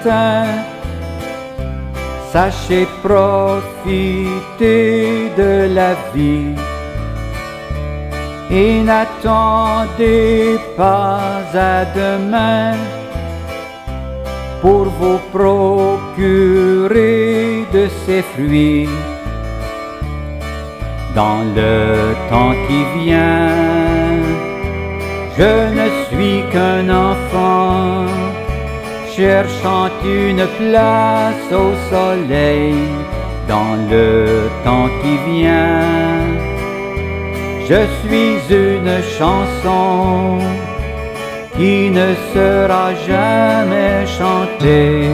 matin. Sachez profiter de la vie et n'attendez pas à demain pour vous procurer de ces fruits. Dans le temps qui vient, je ne suis qu'un enfant cherchant une place au soleil. Dans le temps qui vient, je suis une chanson qui ne sera jamais chantée.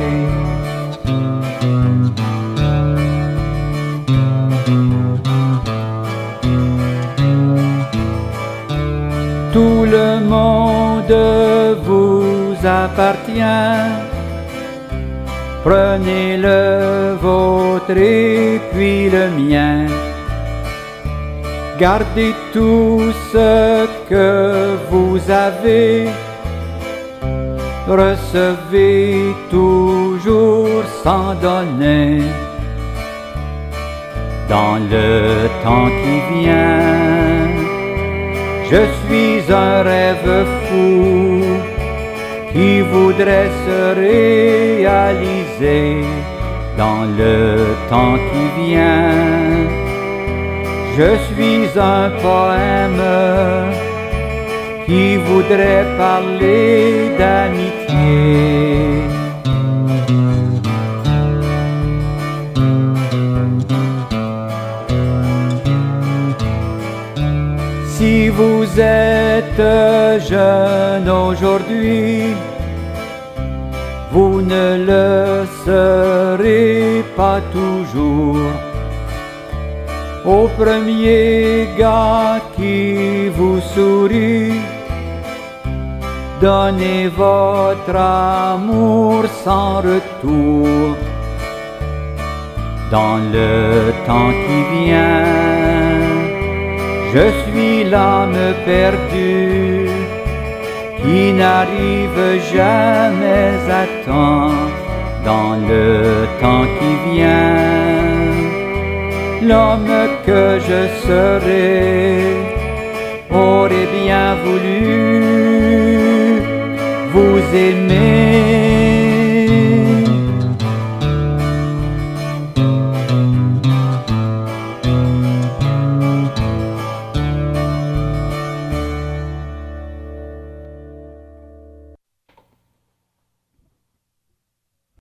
Tout le monde vous appartient. Prenez le vôtre et puis le mien. Gardez tout ce que vous avez. Recevez toujours sans donner. Dans le temps qui vient, je suis un rêve fou qui voudrait se réaliser. Dans le temps qui vient, je suis un poème qui voudrait parler d'amitié. Si vous êtes jeune aujourd'hui, vous ne le serez pas toujours. Au premier gars qui vous sourit, donnez votre amour sans retour. Dans le temps qui vient, je suis l'âme perdue qui n'arrive jamais à temps. Dans le temps qui vient, l'homme que je serai aurait bien voulu vous aimer.